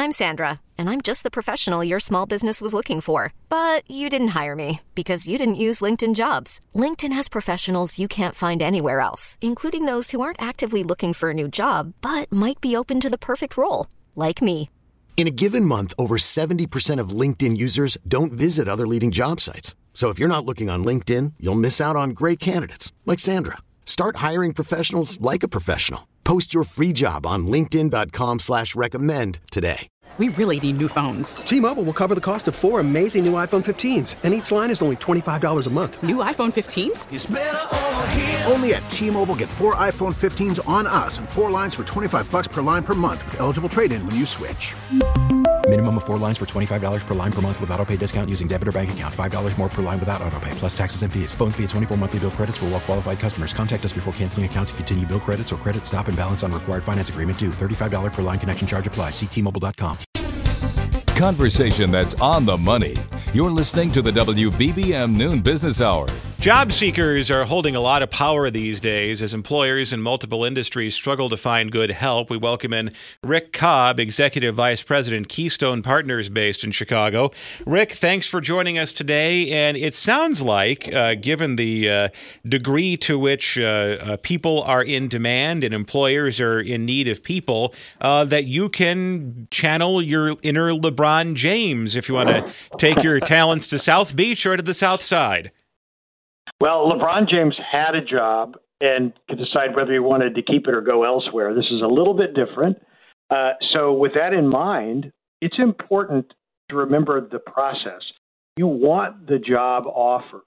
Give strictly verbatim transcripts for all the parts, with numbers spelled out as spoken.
I'm Sandra, and I'm just the professional your small business was looking for. But you didn't hire me because you didn't use LinkedIn Jobs. LinkedIn has professionals you can't find anywhere else, including those who aren't actively looking for a new job, but might be open to the perfect role, like me. In a given month, over seventy percent of LinkedIn users don't visit other leading job sites. So if you're not looking on LinkedIn, you'll miss out on great candidates like Sandra. Start hiring professionals like a professional. Post your free job on linkedin dot com slash recommend today. We really need new phones. T-Mobile will cover the cost of four amazing new iPhone fifteens, and each line is only twenty-five dollars a month. New iPhone fifteens? It's better over here. Only at T-Mobile, get four iPhone fifteens on us and four lines for twenty-five bucks per line per month with eligible trade-in when you switch. Minimum of four lines for twenty-five dollars per line per month with autopay discount using debit or bank account. five dollars more per line without autopay, plus taxes and fees. Phone fee at twenty-four monthly bill credits for well-qualified customers. Contact us before canceling account to continue bill credits or credit stop and balance on required finance agreement due. thirty-five dollars per line connection charge applies. See T Mobile dot com. Conversation that's on the money. You're listening to the W B B M Noon Business Hour. Job seekers are holding a lot of power these days as employers in multiple industries struggle to find good help. We welcome in Rick Cobb, Executive Vice President, Keystone Partners, based in Chicago. Rick, thanks for joining us today. And it sounds like, uh, given the uh, degree to which uh, uh, people are in demand and employers are in need of people, uh, that you can channel your inner LeBron James if you want to take your talents to South Beach or to the South Side. Well, LeBron James had a job and could decide whether he wanted to keep it or go elsewhere. This is a little bit different. Uh, so with that in mind, it's important to remember the process. You want the job offer.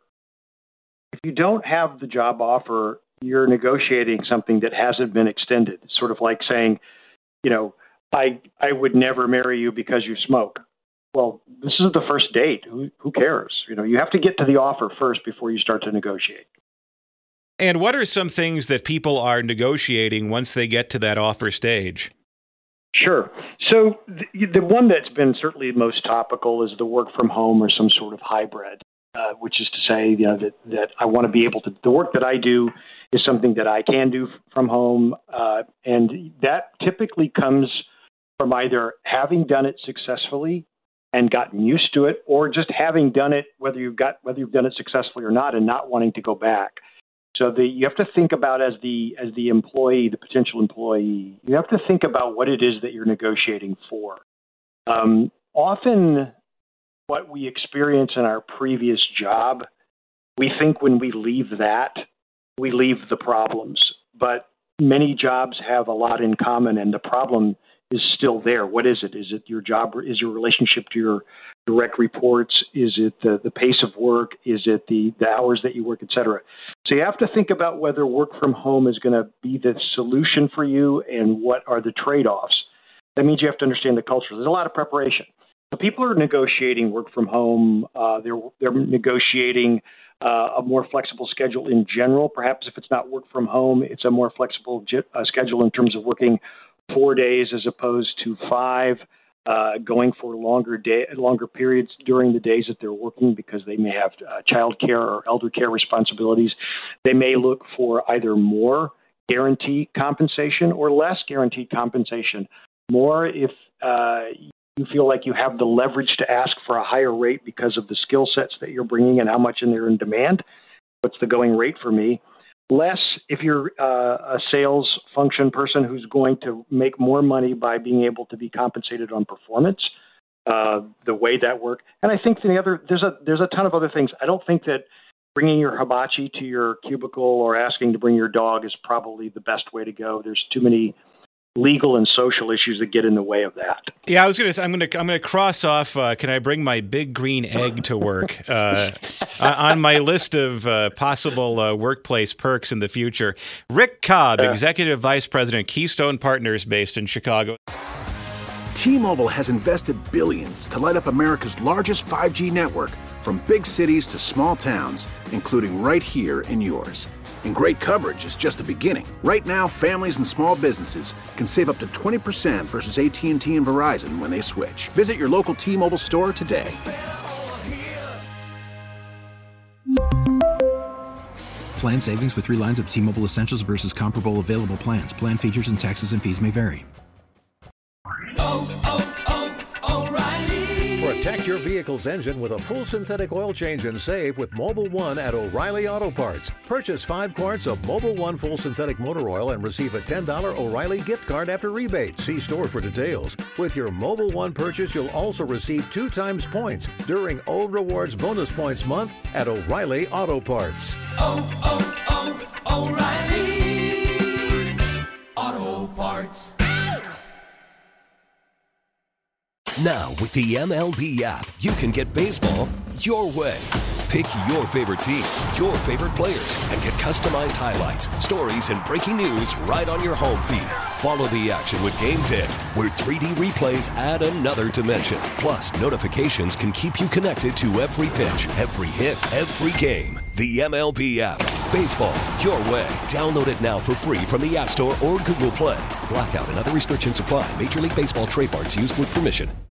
If you don't have the job offer, you're negotiating something that hasn't been extended. It's sort of like saying, you know, I I would never marry you because you smoke. Well, this is the first date. Who, who cares? You know, you have to get to the offer first before you start to negotiate. And what are some things that people are negotiating once they get to that offer stage? Sure. So the, the one that's been certainly most topical is the work from home or some sort of hybrid, uh, which is to say, you know, that, that I want to be able to, the work that I do is something that I can do from home. Uh, and that typically comes from either having done it successfully and gotten used to it, or just having done it, whether you've got whether you've done it successfully or not, and not wanting to go back. So the, you have to think about as the as the employee, the potential employee, you have to think about what it is that you're negotiating for. Um, often, what we experience in our previous job, we think when we leave that, we leave the problems. But many jobs have a lot in common, and the problem is still there. What is it? Is it your job? Is your relationship to your direct reports? Is it the, the pace of work? Is it the, the hours that you work, et cetera? So you have to think about whether work from home is going to be the solution for you and what are the trade-offs. That means you have to understand the culture. There's a lot of preparation. So people are negotiating work from home. Uh, they're, they're negotiating uh, a more flexible schedule in general. Perhaps if it's not work from home, it's a more flexible uh, schedule in terms of working four days as opposed to five, uh, going for longer day, longer periods during the days that they're working because they may have uh, child care or elder care responsibilities. They may look for either more guaranteed compensation or less guaranteed compensation. More if uh, you feel like you have the leverage to ask for a higher rate because of the skill sets that you're bringing and how much in they're in demand. What's the going rate for me? Less if you're uh, a sales function person who's going to make more money by being able to be compensated on performance, uh, the way that works. And I think the other there's a there's a ton of other things. I don't think that bringing your hibachi to your cubicle or asking to bring your dog is probably the best way to go. There's too many legal and social issues that get in the way of that. Yeah, I was gonna. I'm gonna. I'm gonna cross off. Uh, can I bring my big green egg to work uh, on my list of uh, possible uh, workplace perks in the future? Rick Cobb, uh, Executive Vice President, Keystone Partners, based in Chicago. T-Mobile has invested billions to light up America's largest five G network, from big cities to small towns, including right here in yours. And great coverage is just the beginning. Right now, families and small businesses can save up to twenty percent versus A T and T and Verizon when they switch. Visit your local T-Mobile store today. Plan savings with three lines of T-Mobile Essentials versus comparable available plans. Plan features and taxes and fees may vary. Oh, oh, Protect your vehicle's engine with a full synthetic oil change and save with Mobil one at O'Reilly Auto Parts. Purchase five quarts of Mobil one full synthetic motor oil and receive a ten dollars O'Reilly gift card after rebate. See store for details. With your Mobil one purchase, you'll also receive two times points during O Rewards Bonus Points Month at O'Reilly Auto Parts. Oh, oh, oh, O'Reilly Auto Parts. Now, with the M L B app, you can get baseball your way. Pick your favorite team, your favorite players, and get customized highlights, stories, and breaking news right on your home feed. Follow the action with Game Day, where three D replays add another dimension. Plus, notifications can keep you connected to every pitch, every hit, every game. The M L B app. Baseball your way. Download it now for free from the App Store or Google Play. Blackout and other restrictions apply. Major League Baseball trademarks used with permission.